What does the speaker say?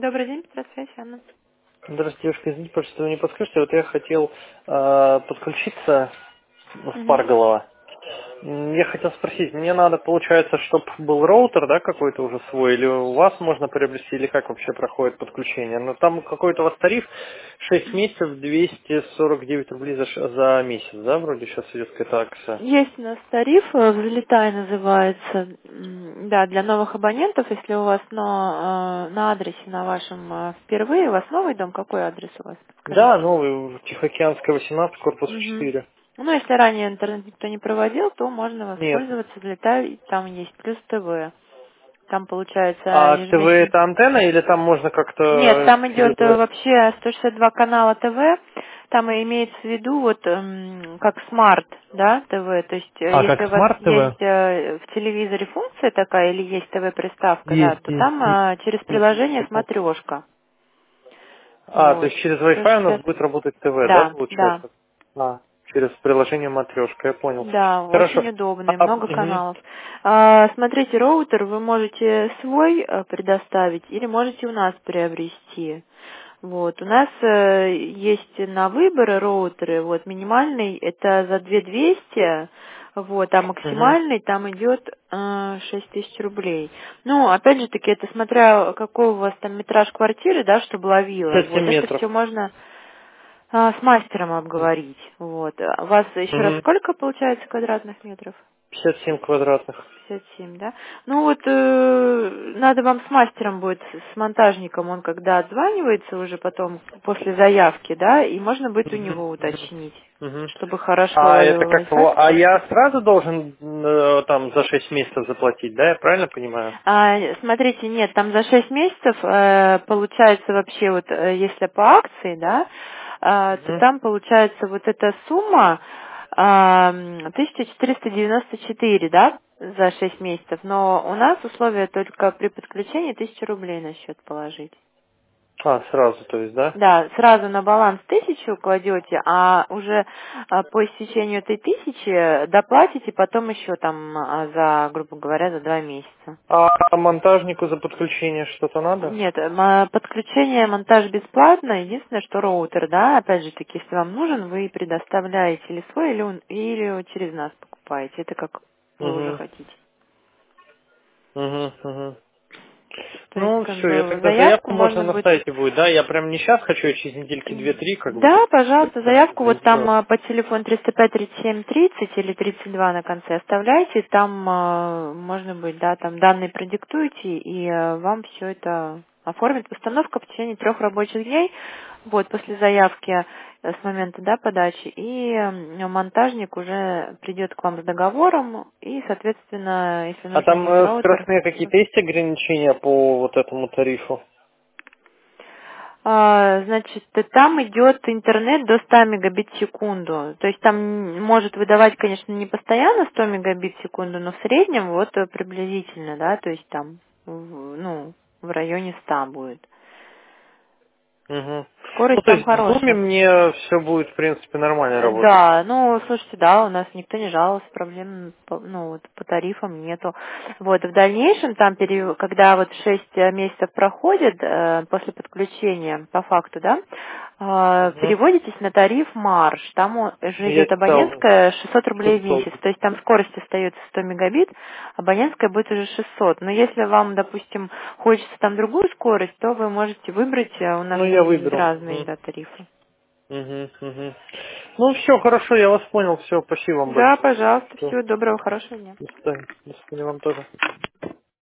Добрый день, здравствуйте, Анна. Здравствуйте, девушка, извините, пожалуйста, вы не подскажете, вот я хотел подключиться в Мгм. Парголова. Я хотел спросить, мне надо, получается, чтобы был роутер, да, какой-то уже свой, или у вас можно приобрести, или как вообще проходит подключение? Но там какой-то у вас тариф 6 месяцев, 249 рублей за месяц, да, вроде сейчас идет какая-то акция. Есть у нас тариф, «Взлетай» называется, да, для новых абонентов, если у вас на адресе на вашем впервые, у вас новый дом, какой адрес у вас, Да, подскажите? новый, Тихоокеанская, 18, корпус Мгм. 4. Ну, если ранее интернет никто не проводил, то можно Нет. воспользоваться «Взлетай», там есть плюс ТВ. Там получается А ТВ ежемесячно. это антенна, или там можно Нет, как-то там идет через... вообще 162 канала ТВ, там и имеется в виду вот как смарт, да, ТВ, то есть А, как если у вас смарт ТВ? есть в телевизоре функция такая или есть ТВ-приставка, да, Есть, то там через приложение есть. смотрешка, А, то вот, есть через Wi-Fi у нас 160, будет работать ТВ, да, да, да, получается? А, через приложение Матрешка, я понял. да, Хорошо. очень удобный, много Мгм. каналов. Смотрите, роутер вы можете свой предоставить или можете у нас приобрести. Вот, у нас есть на выбор роутеры, вот, минимальный это за 2200, вот, а Мгм. максимальный там идет 6000 рублей. Ну, опять же таки, это смотря какой у вас там метраж квартиры, да, чтобы ловило, 57 вот, это метров. все можно с мастером обговорить, вот. У вас еще раз Мгм. сколько получается квадратных метров? 57 квадратных. 57, да? Ну вот надо вам с мастером будет, с монтажником, он когда отзванивается уже потом после заявки, да, и можно будет у Мгм. него Мгм. уточнить, Мгм. чтобы хорошо А это ловил как Wi-Fi. его? А я сразу должен там за 6 месяцев заплатить, да, я правильно понимаю? Смотрите, нет, там за 6 месяцев получается вообще вот, если по акции, да, то Мгм. там получается вот эта сумма 1494, да, за 6 месяцев, но у нас условие только при подключении 1000 рублей на счет положить. А, сразу, то есть, да? Да, сразу на баланс 1000 кладете, а уже по истечению этой 1000 доплатите потом еще там за, грубо говоря, за 2 месяца. А монтажнику за подключение что-то надо? Нет, подключение, монтаж бесплатно. Единственное, что роутер, да, опять же таки, если вам нужен, вы предоставляете или свой, или через нас покупаете. Это как вы уже Угу. хотите. Угу. Угу. То есть, Ну, как все, я бы, тогда заявку заявку можно можно на будет... сайте будет, да? Я прям не сейчас хочу, а через недельки две-три, как бы, Да, пожалуйста, заявку вот там сделать. по телефону 305-37-30 или 32 на конце оставляйте, там можно быть, да, там данные продиктуете, и вам все это оформит. Установка в течение 3 рабочих дней, вот, после заявки с момента, да, подачи, и монтажник уже придет к вам с договором, и, соответственно, если А нужно там будет роутер, скоростные какие-то есть ограничения по вот этому тарифу? Значит, там идет интернет до 100 мегабит в секунду. То есть там может выдавать, конечно, не постоянно 100 мегабит в секунду, но в среднем вот приблизительно, да, то есть там, ну, в районе 100 будет. Угу. Ну, Скорость то там есть в Зуме хорошая. мне все будет, в принципе, нормально работать. Да, ну, слушайте, да, у нас никто не жаловался, проблем, ну, вот, по тарифам нету. Вот, в дальнейшем, там, когда вот 6 месяцев проходит после подключения, по факту, да, Угу. переводитесь на тариф марш, там уже Я идет читал уже. абонентская 600 рублей в 600. месяц, то есть там скорость остается 100 мегабит, абонентская будет уже 600. Но если вам, допустим, хочется там другую скорость, то вы можете выбрать, у нас Ну, я там есть выберу. разные, Угу. да, тарифы. Угу. Угу. Ну, все, хорошо, я вас понял. Все, спасибо вам Да, большое. пожалуйста. Все. Всего доброго, хорошего дня. До свидания. До свидания вам тоже.